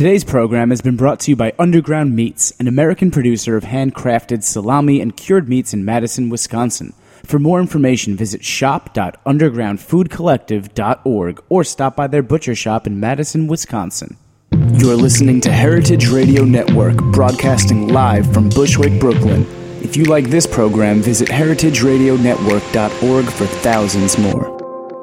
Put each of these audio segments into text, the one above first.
Today's program has been brought to you by Underground Meats, an American producer of handcrafted salami and cured meats in Madison, Wisconsin. For more information, visit shop.undergroundfoodcollective.org or stop by their butcher shop in Madison, Wisconsin. You're listening to Heritage Radio Network, broadcasting live from Bushwick, Brooklyn. If you like this program, visit heritageradionetwork.org for thousands more.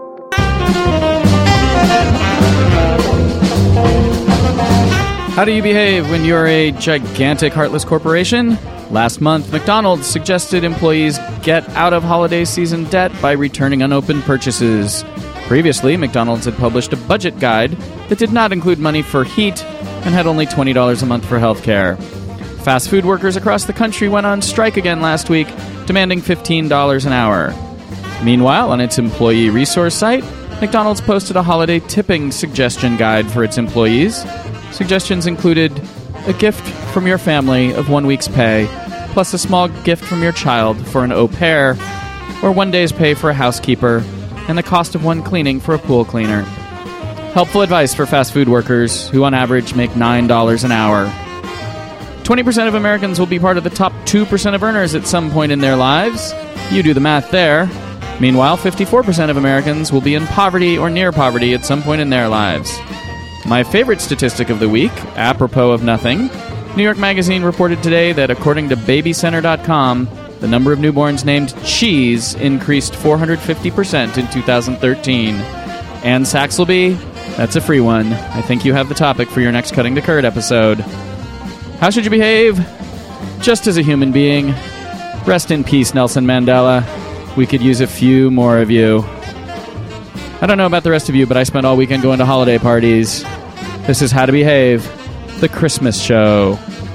How do you behave when you're a gigantic, heartless corporation? Last month, McDonald's suggested employees get out of holiday season debt by returning unopened purchases. Previously, McDonald's had published a budget guide that did not include money for heat and had only $20 a month for health care. Fast food workers across the country went on strike again last week, demanding $15 an hour. Meanwhile, on its employee resource site, McDonald's posted a holiday tipping suggestion guide for its employees. Suggestions included a gift from your family of 1 week's pay, plus a small gift from your child for an au pair, or 1 day's pay for a housekeeper, and the cost of one cleaning for a pool cleaner. Helpful advice for fast food workers, who on average make $9 an hour. 20% of Americans will be part of the top 2% of earners at some point in their lives. You do the math there. Meanwhile, 54% of Americans will be in poverty or near poverty at some point in their lives. My favorite statistic of the week, apropos of nothing, New York Magazine reported today that according to BabyCenter.com, the number of newborns named Cheese increased 450% in 2013. Anne Saxelby, that's a free one. I think you have the topic for your next Cutting to Curd episode. How should you behave? Just as a human being. Rest in peace, Nelson Mandela. We could use a few more of you. I don't know about the rest of you, but I spent all weekend going to holiday parties. This is How to Behave, the Christmas show.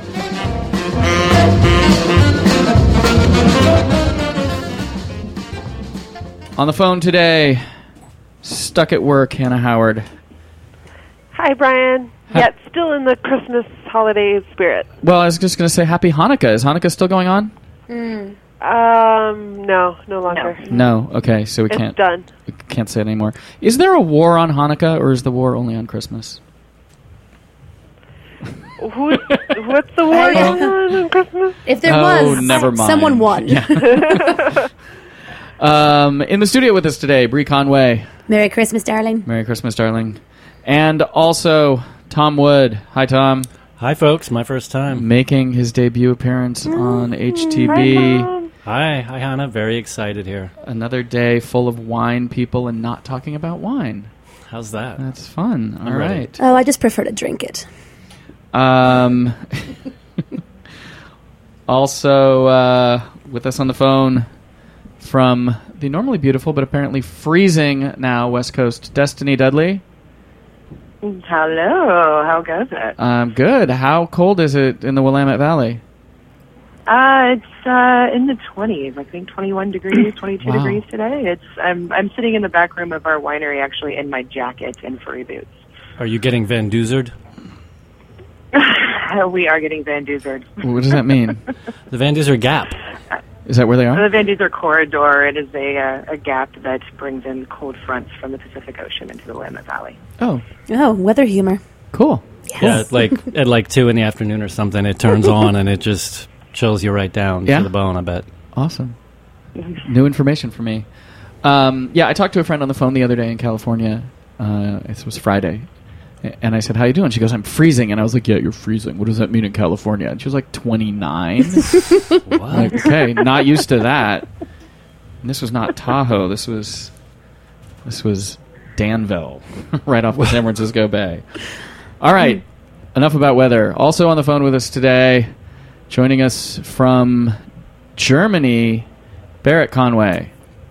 On the phone today, stuck at work, Hannah Howard. Hi, Brian. Yet still in the Christmas holiday spirit. Well, I was just going to say Happy Hanukkah. Is Hanukkah still going on? No longer. No. Okay, so It's done. We can't say it anymore. Is there a war on Hanukkah, or is the war only on Christmas? What's the war going on Christmas? If there was, never mind. Someone won. Yeah. In the studio with us today, Bree Conway. Merry Christmas, darling. Merry Christmas, darling. And also Tom Wood. Hi, Tom. Hi, folks. My first time. Making his debut appearance on HTB. Hi, Hannah. Very excited here. Another day full of wine people and not talking about wine. How's that? That's fun. All ready. right. Oh, I just prefer to drink it. Also, with us on the phone from the normally beautiful but apparently freezing now West Coast, Destiny Dudley. Hello. How goes it? Good. How cold is it in the Willamette Valley? It's in the 20s. I think 21 degrees, 22 Wow. degrees today. I'm sitting in the back room of our winery, actually, in my jacket and furry boots. Are you getting Van Doozered? We are getting Van Doozered. What does that mean? The Van Doozer Gap. Is that where they are? The Van Doozer Corridor. It is a gap that brings in cold fronts from the Pacific Ocean into the Willamette Valley. Oh, Weather humor. cool. Yes. Yeah, at 2 in the afternoon or something, it turns on and it just chills you right down Yeah? to the bone, I bet. Awesome. New information for me. I talked to a friend on the phone the other day in California. It was Friday. And I said, how you doing? She goes, I'm freezing. And I was like, yeah, you're freezing. What does that mean in California? And she was like, 29. What? Like, okay, not used to that. And this was not Tahoe. This was Danville, right off the San Francisco Bay. All right, enough about weather. Also on the phone with us today, joining us from Germany, Barrett Conway.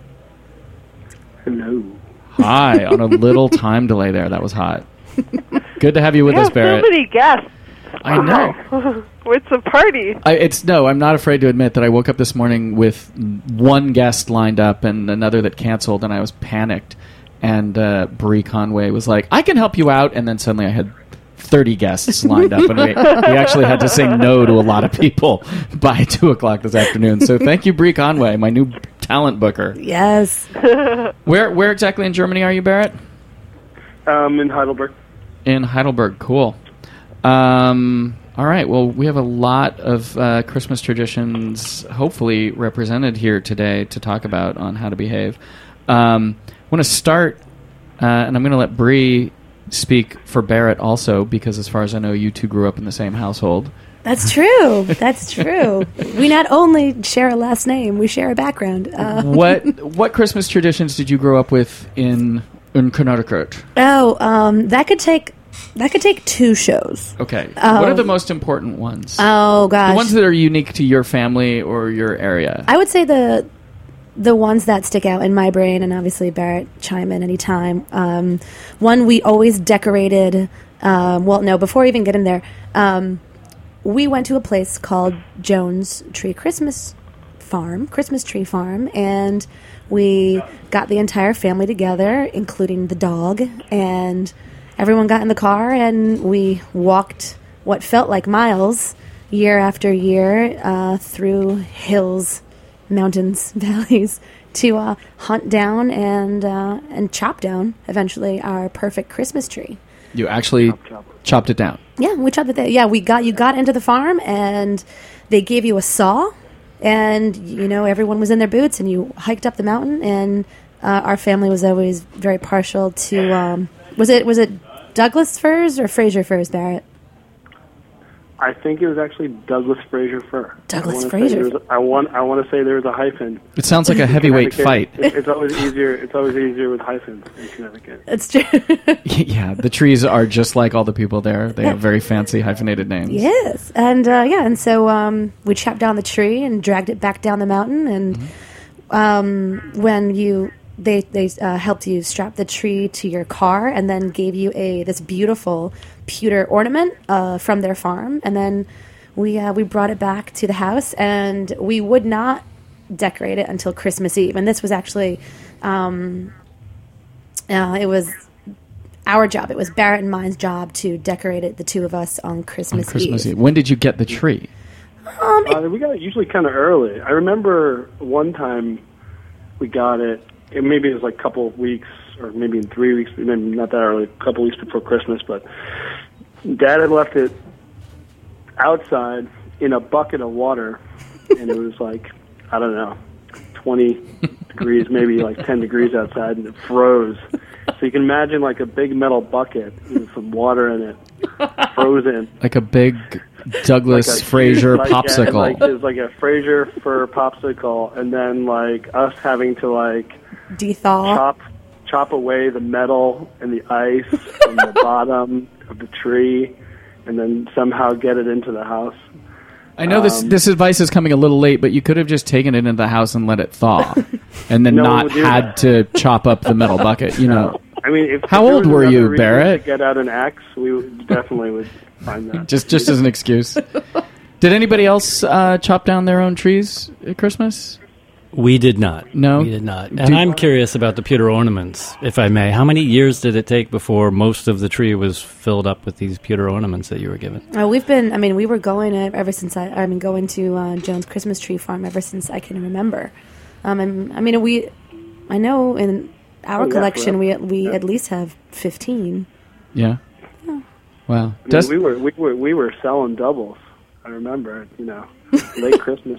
Hello. Hi, on a little time delay there. That was hot. Good to have you with us, Barrett. So many guests. I know. It's a party. I'm not afraid to admit that I woke up this morning with one guest lined up and another that canceled, and I was panicked. And Bree Conway was like, I can help you out. And then suddenly I had 30 guests lined up, and we actually had to say no to a lot of people by 2 o'clock this afternoon. So thank you, Bree Conway, my new talent booker. Yes. Where exactly in Germany are you, Barrett? In Heidelberg. In Heidelberg, cool. All right. Well, we have a lot of Christmas traditions hopefully represented here today to talk about on How to Behave. I want to start, and I'm going to let Bree speak for Barrett also, because as far as I know, you two grew up in the same household. That's true. That's true. We not only share a last name, we share a background. What Christmas traditions did you grow up with in Connecticut? That could take 2 shows. Okay. What are the most important ones? Oh, gosh. The ones that are unique to your family or your area. I would say the ones that stick out in my brain, and obviously Barrett, chime in anytime. One we always decorated, before we even get in there, we went to a place called Jones Tree Christmas Tree Farm, and we got the entire family together, including the dog, and everyone got in the car, and we walked what felt like miles year after year through hills, mountains, valleys, to hunt down and chop down, eventually, our perfect Christmas tree. You actually chopped it down? Yeah, we chopped it down. Yeah, you got into the farm, and they gave you a saw, and, everyone was in their boots, and you hiked up the mountain, and our family was always very partial to... Was it Douglas firs or Fraser firs, Barrett? I think it was actually Douglas Fraser fir. Douglas Fraser. I want to say there was a hyphen. It sounds like a heavyweight fight. It's always easier. It's always easier with hyphens in Connecticut. It's true. Yeah, the trees are just like all the people there. They have very fancy hyphenated names. Yes, and so we chopped down the tree and dragged it back down the mountain, and when They helped you strap the tree to your car, and then gave you this beautiful pewter ornament from their farm. And then we brought it back to the house, and we would not decorate it until Christmas Eve. And this was actually it was our job. It was Barrett and mine's job to decorate it, the two of us, on Christmas Eve. When did you get the tree? We got it usually kind of early. I remember one time we got it. Maybe it was like a couple of weeks, or maybe in 3 weeks, maybe not that early, a couple of weeks before Christmas, but Dad had left it outside in a bucket of water, and it was like, I don't know, 20 degrees, maybe like 10 degrees outside, and it froze. So you can imagine like a big metal bucket with some water in it, frozen. Like a big Douglas Fraser popsicle. It was like a Fraser fir popsicle, and then like us having to like dethaw, chop away the metal and the ice from the bottom of the tree, and then somehow get it into the house. I know this advice is coming a little late, but you could have just taken it into the house and let it thaw, and then not had to chop up the metal bucket. I mean, how old were you, Barrett? To get out an axe, we definitely would find that. just as an excuse. Did anybody else chop down their own trees at Christmas? We did not. No? We did not. And I'm curious about the pewter ornaments, if I may. How many years did it take before most of the tree was filled up with these pewter ornaments that you were given? We were going ever since going to Jones Christmas Tree Farm ever since I can remember. I know in our collection we at least have 15. Yeah. Wow. We were selling doubles. I remember, late Christmas.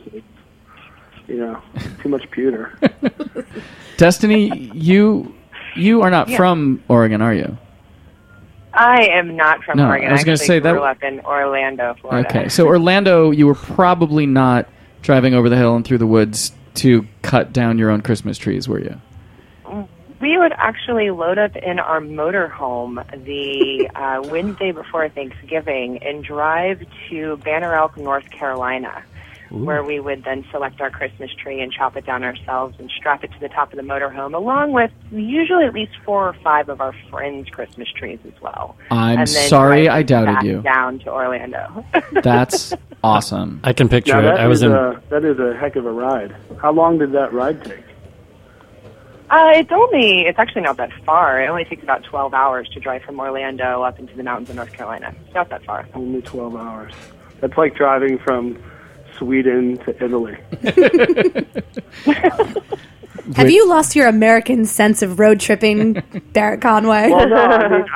Too much pewter. Destiny, you are not from Oregon, are you? I am not from Oregon. I was going to say grew up in Orlando, Florida. Okay, so Orlando, you were probably not driving over the hill and through the woods to cut down your own Christmas trees, were you? We would actually load up in our motorhome the Wednesday before Thanksgiving and drive to Banner Elk, North Carolina, where we would then select our Christmas tree and chop it down ourselves and strap it to the top of the motorhome, along with usually at least 4 or 5 of our friends' Christmas trees as well. I'm sorry I doubted you. Down to Orlando. That's awesome. I can picture it. That is a heck of a ride. How long did that ride take? It's actually not that far. It only takes about 12 hours to drive from Orlando up into the mountains of North Carolina. It's not that far. Only 12 hours. That's like driving from Sweden to Italy. Have you lost your American sense of road tripping, Barrett Conway? Well, no,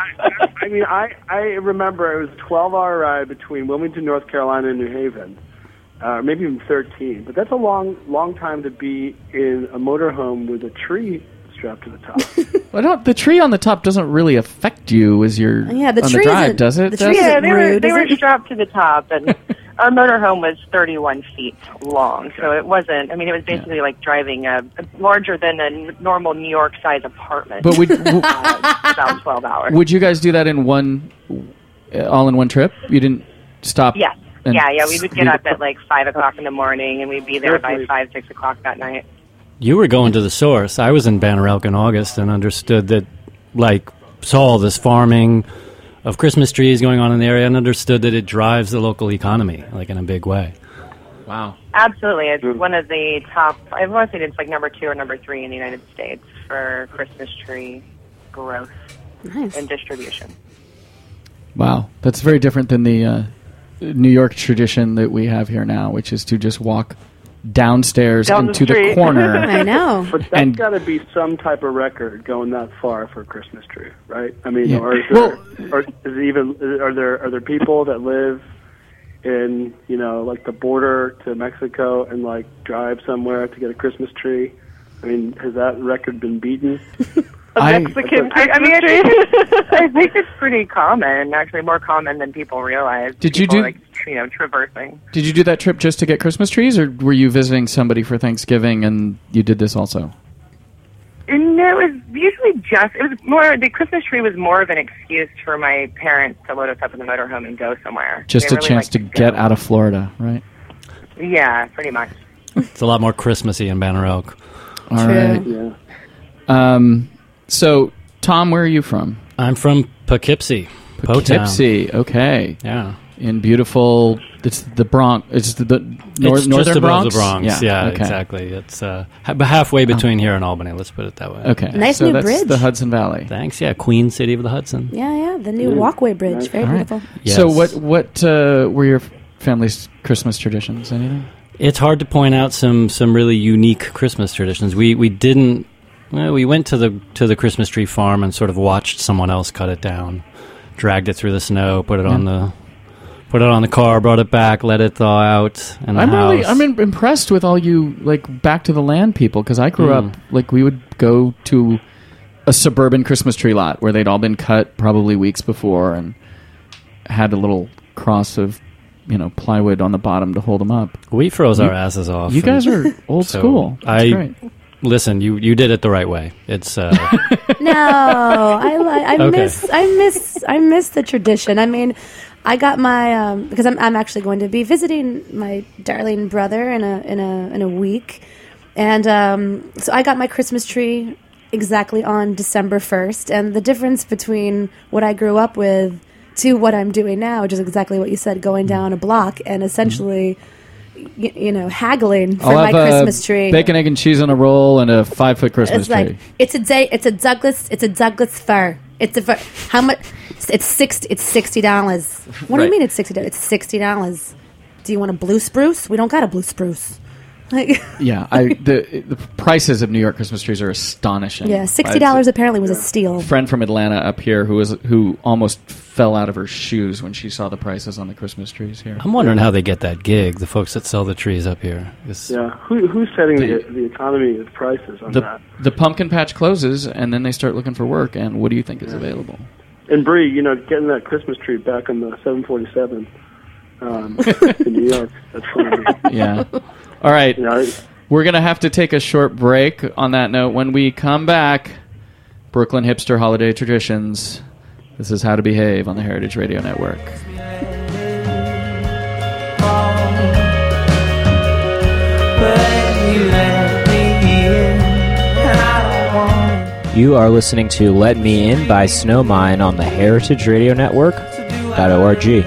I remember it was a 12-hour ride between Wilmington, North Carolina, and New Haven, maybe even 13. But that's a long time to be in a motorhome with a tree strapped to the top. Well, the tree on the top doesn't really affect you as you're the on the tree drive, does it? Yeah, they were rude, strapped to the top, and our motorhome was 31 feet long, so it wasn't. I mean, it was basically like driving a larger than a normal New York-sized apartment. But about 12 hours. Would you guys do that in all in one trip? You didn't stop? Yes. Yeah. We would get up at like 5 o'clock in the morning, and we'd be there by 5, 6 o'clock that night. You were going to the source. I was in Banner Elk in August and understood that, saw all this farming of Christmas trees going on in the area and understood that it drives the local economy, in a big way. Wow. Absolutely. It's one of the top, I want to say it's like number 2 or number 3 in the United States for Christmas tree growth and distribution. Wow. That's very different than the New York tradition that we have here now, which is to just walk downstairs into the corner. I know. But that's got to be some type of record going that far for a Christmas tree, right? I mean, or is there, are there people that live in, the border to Mexico and drive somewhere to get a Christmas tree? I mean, has that record been beaten? Mexican Christmas tree? I think it's pretty common, actually more common than people realize. Did you do traversing? Did you do that trip just to get Christmas trees, or were you visiting somebody for Thanksgiving and you did this also? No, it was usually the Christmas tree was more of an excuse for my parents to load us up in the motorhome and go somewhere. Just a chance to get out of Florida, right? Yeah, pretty much. It's a lot more Christmassy in Banner Elk. All right. Yeah. So, Tom, where are you from? I'm from Poughkeepsie. Poughkeepsie, okay. Yeah. In beautiful, it's the Bronx. It's the northern just above Bronx? the Bronx. Yeah, okay. Exactly. It's halfway between here and Albany. Let's put it that way. Okay, Nice so new that's bridge. the Hudson Valley. Thanks. Yeah, Queen City of the Hudson. Yeah, the new walkway bridge. Very All right. beautiful. Yes. So, what were your family's Christmas traditions? Anything? It's hard to point out some really unique Christmas traditions. We didn't. Well, we went to the Christmas tree farm and sort of watched someone else cut it down, dragged it through the snow, put it on the car, brought it back, let it thaw out. I'm impressed with all you back to the land people, because I grew up we would go to a suburban Christmas tree lot where they'd all been cut probably weeks before and had a little cross of plywood on the bottom to hold them up. We froze our asses off. You guys are old school. That's great. Listen, you did it the right way. It's No, I miss the tradition. I mean, I got my because I'm actually going to be visiting my darling brother in a week, and so I got my Christmas tree exactly on December 1st, and the difference between what I grew up with to what I'm doing now, which is exactly what you said, going down a block and essentially. Haggling for my Christmas tree. Bacon, egg, and cheese on a roll and a 5-foot Christmas tree. It's a Douglas fir. It's a fir. How much? It's $60. What do you mean it's $60? It's $60. Do you want a blue spruce? We don't got a blue spruce. Yeah, the prices of New York Christmas trees are astonishing. Yeah, $60 apparently was a steal. A friend from Atlanta up here who almost fell out of her shoes when she saw the prices on the Christmas trees here. I'm wondering how they get that gig, the folks that sell the trees up here. Yeah, who's setting the economy of prices on that? The pumpkin patch closes, and then they start looking for work, and what do you think is available? And Bree, getting that Christmas tree back on the 747 in New York, that's funny. Yeah. All right, we're going to have to take a short break on that note. When we come back, Brooklyn Hipster Holiday Traditions. This is How to Behave on the Heritage Radio Network. You are listening to Let Me In by Snowmine on the Heritage Radio Network.org.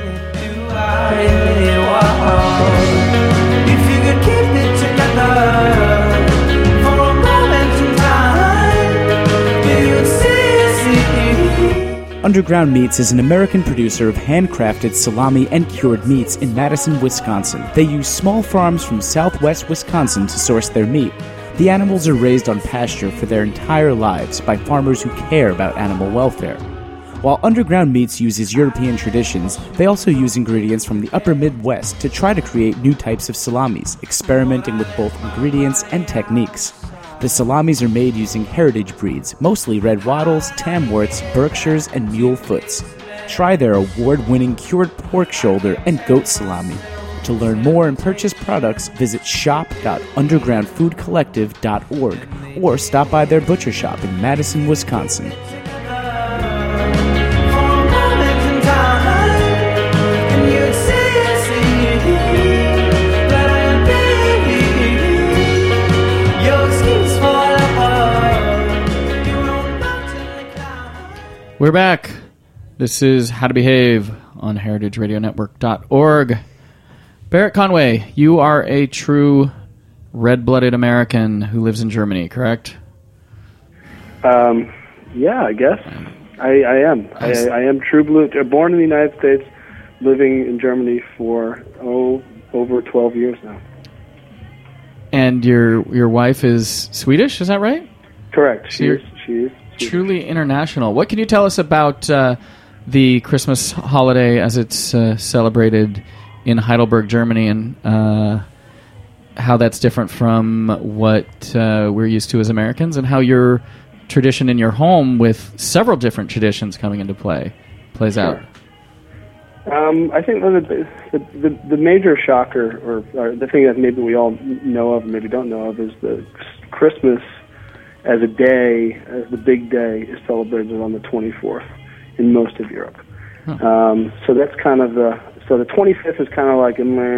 Underground Meats is an American producer of handcrafted salami and cured meats in Madison, Wisconsin. They use small farms from southwest Wisconsin to source their meat. The animals are raised on pasture for their entire lives by farmers who care about animal welfare. While Underground Meats uses European traditions, they also use ingredients from the upper Midwest to try to create new types of salamis, experimenting with both ingredients and techniques. The salamis are made using heritage breeds, mostly Red Wattles, Tamworths, Berkshires, and Mule Foots. Try their award-winning cured pork shoulder and goat salami. To learn more and purchase products, visit shop.undergroundfoodcollective.org or stop by their butcher shop in Madison, Wisconsin. We're back. This is How to Behave on heritageradionetwork.org. Barrett Conway, you are a true red-blooded American who lives in Germany, correct? Yeah, I guess. I am. I am true blue. Born in the United States, living in Germany for, over 12 years now. And your wife is Swedish, is that right? Correct. She is. Truly international. What can you tell us about the Christmas holiday as it's celebrated in Heidelberg, Germany, and how that's different from what we're used to as Americans, and how your tradition in your home, with several different traditions coming into play, plays out? I think the major shocker, or the thing that maybe we all know of and maybe don't know of, is the Christmas as a day, as the big day, is celebrated on the 24th in most of Europe. So that's kind of the 25th is kind of like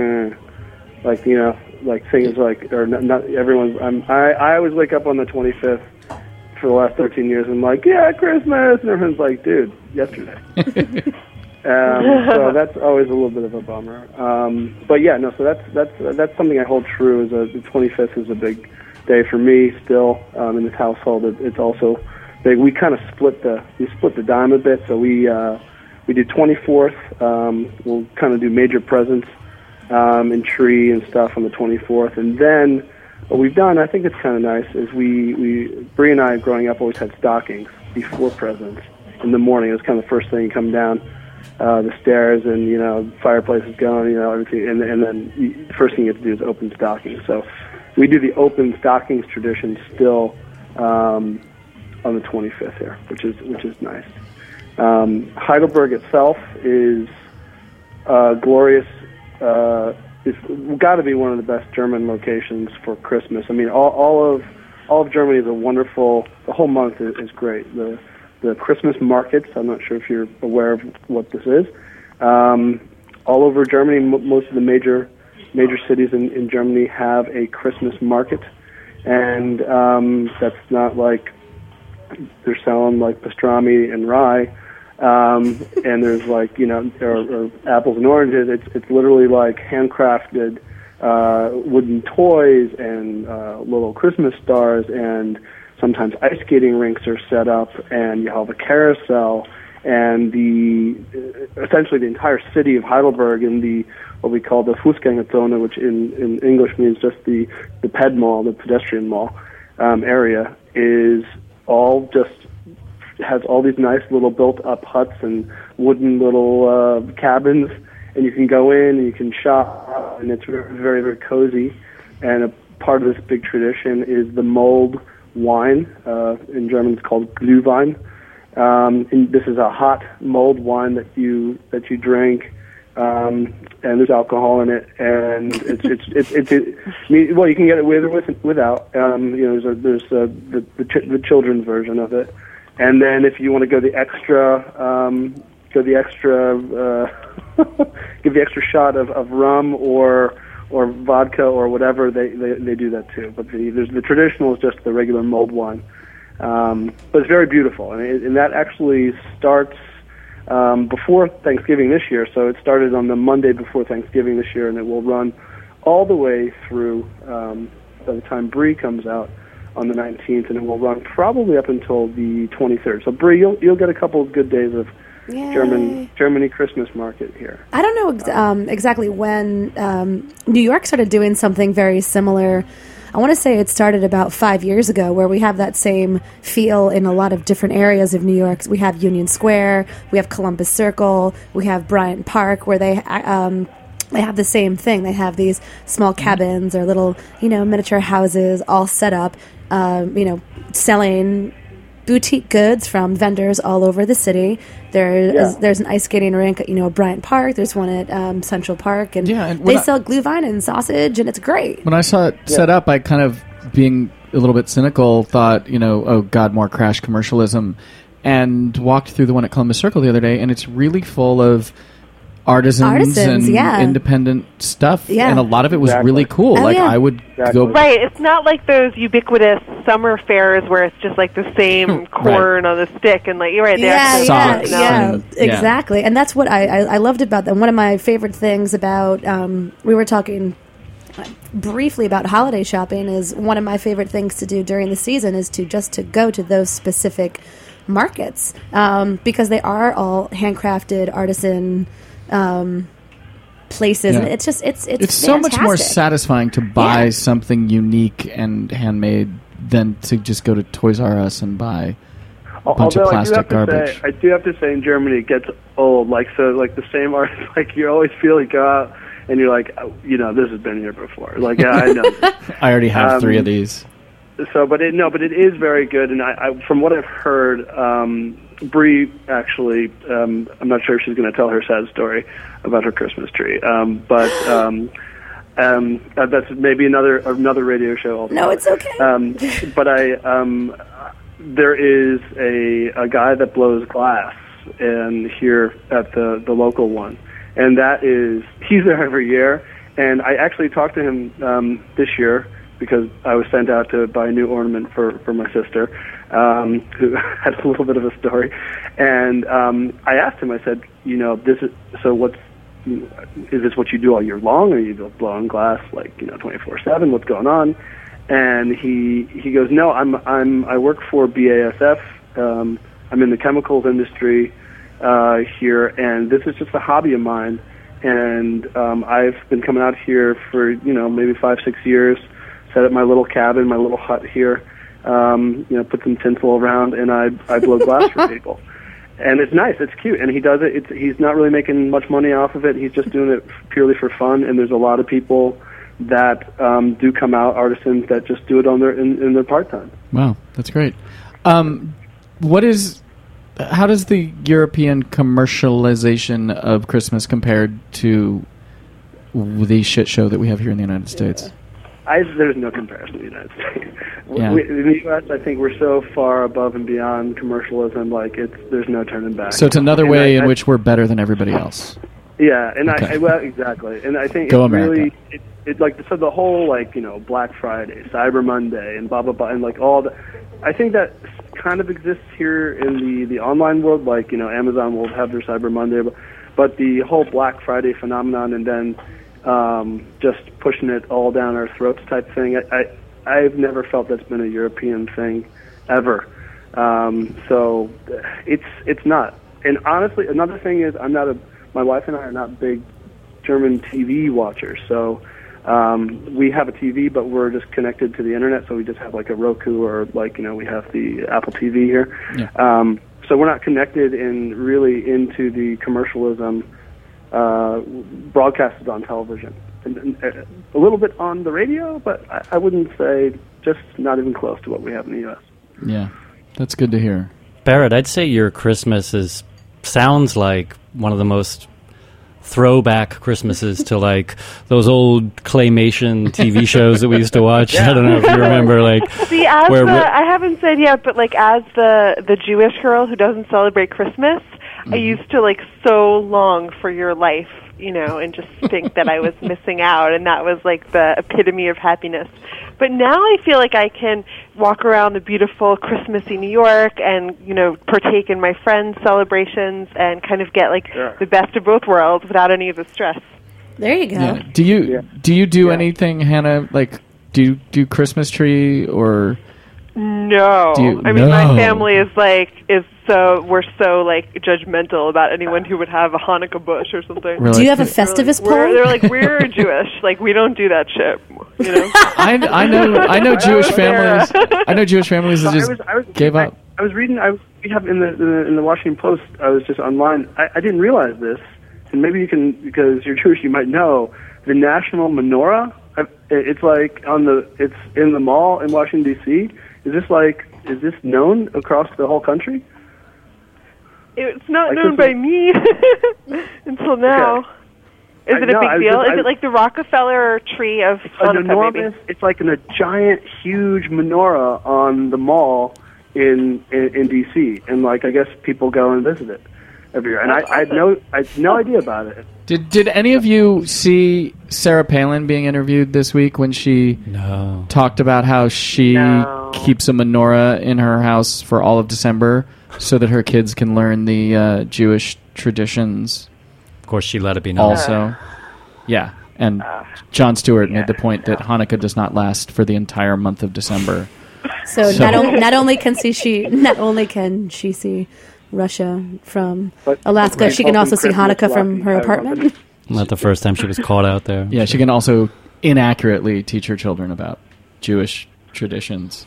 things like, or not everyone. I always wake up on the 25th for the last 13 years and I'm like, yeah, Christmas, and everyone's like, dude, yesterday. So that's always a little bit of a bummer. But yeah, no. So that's something I hold true. Is the 25th is a big day for me still in this household. It's also big. We kind of split the dime a bit. So we do 24th. We'll kind of do major presents and tree and stuff on the 24th, and then what we've done, I think it's kind of nice, is Bree and I, growing up, always had stockings before presents in the morning. It was kind of the first thing you come down the stairs, and fireplace is going, everything, and then the first thing you have to do is open stockings. So we do the open stockings tradition still on the 25th here, which is nice. Heidelberg itself is glorious. It's got to be one of the best German locations for Christmas. I mean, all of Germany is a wonderful. The whole month is great. The Christmas markets. I'm not sure if you're aware of what this is. All over Germany, most of the major cities in Germany have a Christmas market, and that's not like they're selling like pastrami and rye. And there's or apples and oranges. It's literally like handcrafted wooden toys and little Christmas stars, and sometimes ice skating rinks are set up, and you have a carousel, and essentially the entire city of Heidelberg in what we call the Fußgängerzone, which in English means just the ped mall, the pedestrian mall area, is all just has all these nice little built-up huts and wooden little cabins, and you can go in and you can shop, and it's very, very, very cozy. And a part of this big tradition is the mulled wine. In German, it's called Glühwein. And this is a hot mulled wine that you drink, and there's alcohol in it, and well, you can get it with or without. There's the children's version of it. And then if you want to go the extra, give the extra shot of rum or vodka or whatever, they do that too. But the traditional is just the regular mulled wine. But it's very beautiful, and that actually starts before Thanksgiving this year. So it started on the Monday before Thanksgiving this year, and it will run all the way through by the time Brie comes out on the 19th, and it will run probably up until the 23rd. So, Brie, you'll get a couple of good days of Germany Christmas market here. I don't know exactly when New York started doing something very similar I want to say it started about 5 years ago, where we have that same feel in a lot of different areas of New York. We have Union Square, we have Columbus Circle, we have Bryant Park, where they have the same thing. They have these small cabins or little, miniature houses all set up, selling boutique goods from vendors all over the city. There's an ice skating rink at, Bryant Park. There's one at Central Park. And they sell glühwein and sausage, and it's great. When I saw it set up, I kind of, being a little bit cynical, thought, oh, God, more crash commercialism. And walked through the one at Columbus Circle the other day, and it's really full of artisans and independent stuff, and a lot of it was really cool. I would go right. It's not like those ubiquitous summer fairs where it's just like the same corn on the stick and you're right. Exactly. And that's what I loved about them. One of my favorite things about we were talking briefly about holiday shopping is one of my favorite things to do during the season is to go to those specific markets because they are all handcrafted artisan places, and it's so much more satisfying to buy something unique and handmade than to just go to Toys R Us and buy a bunch of plastic garbage. I do have to say, in Germany, it gets old. The same art, you always feel you go out and you're like, this has been here before. I know. I already have 3 of these. So, but it is very good, and I from what I've heard, Bree actually, I'm not sure if she's going to tell her sad story about her Christmas tree, but that's maybe another radio show altogether. No, it's okay. But there is a guy that blows glass, and here at the local one, and he's there every year, and I actually talked to him this year, because I was sent out to buy a new ornament for my sister, who had a little bit of a story. And I asked him, I said, is this what you do all year long? Or are you blowing glass 24/7? What's going on? And he goes, no, I work for BASF. I'm in the chemicals industry here, and this is just a hobby of mine. And I've been coming out here for maybe 5-6 years. Set up my little cabin, my little hut here, put some tinsel around, and I blow glass for people. And it's nice, it's cute, and he does it. He's not really making much money off of it. He's just doing it purely for fun. And there's a lot of people that do come out, artisans that just do it on in their part time. Wow, that's great. How does the European commercialization of Christmas compared to the shit show that we have here in the United States? There's no comparison to the United States. In the U.S., I think we're so far above and beyond commercialism, there's no turning back. So it's another way in which we're better than everybody else. Yeah, and exactly. And I think Go it's America. really, so the whole, Black Friday, Cyber Monday, and blah, blah, blah, and all that, I think that kind of exists here in the online world, Amazon will have their Cyber Monday, but the whole Black Friday phenomenon and then just pushing it all down our throats type thing. I've never felt that's been a European thing ever. So it's not. And honestly, another thing is my wife and I are not big German TV watchers. So we have a TV, but we're just connected to the internet. So we just have a Roku or we have the Apple TV here. Yeah. So we're not connected really into the commercialism broadcasted on television. And a little bit on the radio, but I wouldn't say just not even close to what we have in the U.S. Yeah, that's good to hear. Barrett, I'd say your Christmas sounds like one of the most throwback Christmases to those old claymation TV shows that we used to watch. I don't know if you remember See, I haven't said yet, but as the Jewish girl who doesn't celebrate Christmas, I used to so long for your life, and just think that I was missing out, and that was the epitome of happiness. But now I feel like I can walk around the beautiful Christmassy New York and, partake in my friends' celebrations and kind of get the best of both worlds without any of the stress. There you go. Yeah. Do you do anything, Hannah? Do you do Christmas tree or No. I mean, my family is we're so like judgmental about anyone who would have a Hanukkah bush or something. Do you have a Festivus pole? They're like, we're Jewish. Like, we don't do that shit. You know. I know Jewish families. I know Jewish families that just gave up. I was reading. We have in the Washington Post. I was just online. I didn't realize this, and maybe you can, because you're Jewish, you might know the National Menorah. It's like it's in the mall in Washington D.C. Is this known across the whole country? It's not known by me until now. Okay. Is it a big deal? Is it like the Rockefeller tree of Hanukkah, maybe? It's like a giant, huge menorah on the mall in D.C. And like, I guess people go and visit it every year. And I had no idea about it. Did any of you see Sarah Palin being interviewed this week when she talked about how she keeps a menorah in her house for all of December so that her kids can learn the Jewish traditions? Of course, she let it be known. Also, yeah. And Jon Stewart made the point that Hanukkah does not last for the entire month of December. So not only can she see Russia from Alaska, she can also see Hanukkah from her apartment. Not the first time she was caught out there. Yeah, she can also inaccurately teach her children about Jewish traditions.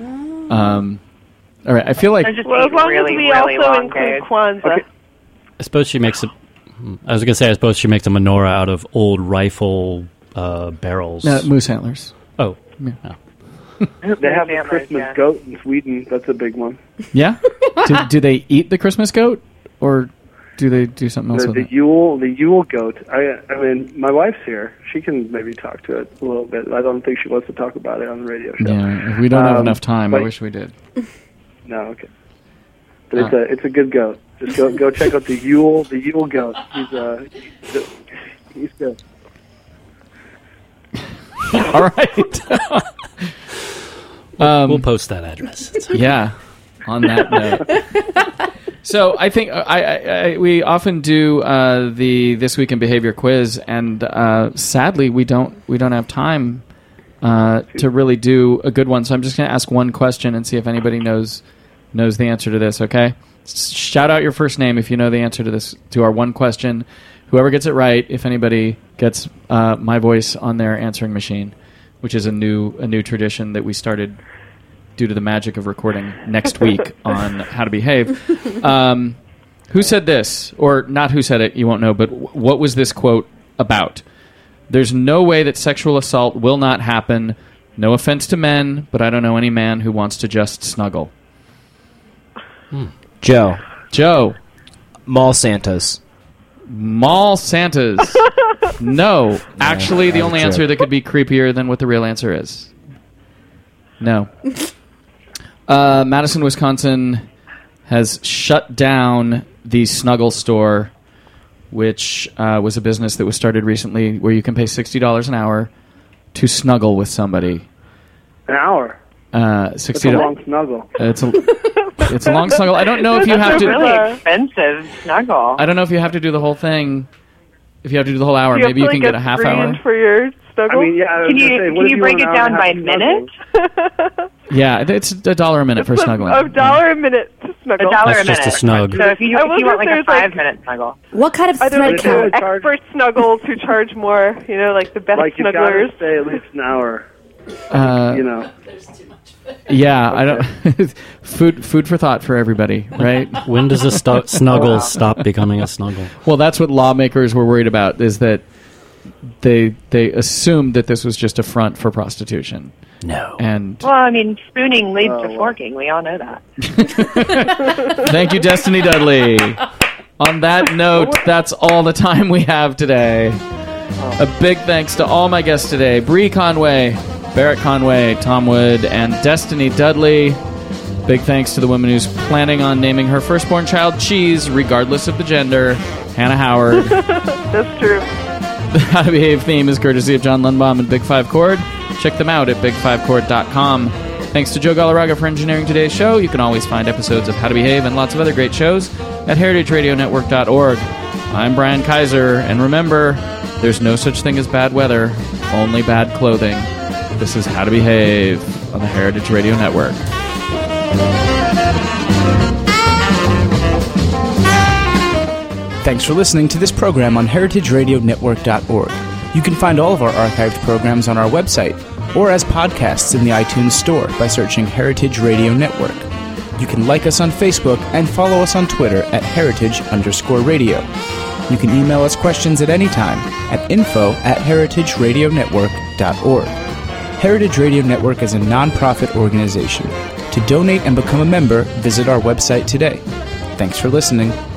All right, I feel like... as long as we also include Kwanzaa. Okay. I suppose she makes I suppose she makes a menorah out of old rifle barrels. No, moose antlers. Oh. Yeah. They have a Christmas goat in Sweden. That's a big one. Yeah? do they eat the Christmas goat, or do they do something else with it? The Yule goat. I mean, my wife's here. She can maybe talk to it a little bit. I don't think she wants to talk about it on the radio show. Yeah, we don't have enough time. I wish we did. No, okay. But it's a good goat. Just go check out the Yule goat. He's good. All right. We'll post that address. Yeah. On that note. So I think we often do the This Week in Behavior quiz, and sadly we don't have time to really do a good one. So I'm just going to ask one question and see if anybody knows the answer to this. Okay. Shout out your first name if you know the answer to our one question. Whoever gets it right, if anybody gets my voice on their answering machine, which is a new tradition that we started due to the magic of recording next week on How to Behave. Who said this? Or not who said it, you won't know, but what was this quote about? There's no way that sexual assault will not happen. No offense to men, but I don't know any man who wants to just snuggle. Joe. Mall Santas. Mall Santas. No. Actually, the only answer that could be creepier than what the real answer is. No. Madison, Wisconsin has shut down the Snuggle store, which was a business that was started recently where you can pay $60 an hour to snuggle with somebody. An hour? $60. It's a long snuggle. It's a long snuggle. I don't know if you have to... really expensive snuggle. I don't know if you have to do the whole thing. If you have to do the whole hour, maybe you can get a half hour. For your snuggle? I mean, yeah. Can you break it down by minute? Yeah, it's $1 a minute for snuggling. $1 a minute to snuggle. $1 a minute. That's just a snug. So if you want like a 5-minute snuggle. What kind of thread count? Expert snuggles who charge more, like the best like snugglers. You gotta stay at least an hour. There's too much. Yeah, I don't. Food for thought for everybody, right? When does a snuggle stop becoming a snuggle? Well, that's what lawmakers were worried about. Is that they assumed that this was just a front for prostitution. No. And well, I mean, spooning leads to forking. We all know that. Thank you, Destiny Dudley. On that note, that's all the time we have today. A big thanks to all my guests today: Bree Conway, Barrett Conway, Tom Wood, and Destiny Dudley. Big thanks to the woman who's planning on naming her firstborn child Cheese, regardless of the gender, Hannah Howard. That's true. The How to Behave theme is courtesy of John Lundbaum and Big Five Chord. Check them out at big5chord.com. Thanks to Joe Galarraga for engineering today's show. You can always find episodes of How to Behave and lots of other great shows at heritageradionetwork.org. I'm Brian Kaiser, and remember, there's no such thing as bad weather, only bad clothing. This is How to Behave on the Heritage Radio Network. Thanks for listening to this program on heritageradionetwork.org. You can find all of our archived programs on our website or as podcasts in the iTunes Store by searching Heritage Radio Network. You can like us on Facebook and follow us on Twitter at @heritage_radio. You can email us questions at any time at info@heritageradionetwork.org. Heritage Radio Network is a non-profit organization. To donate and become a member, visit our website today. Thanks for listening.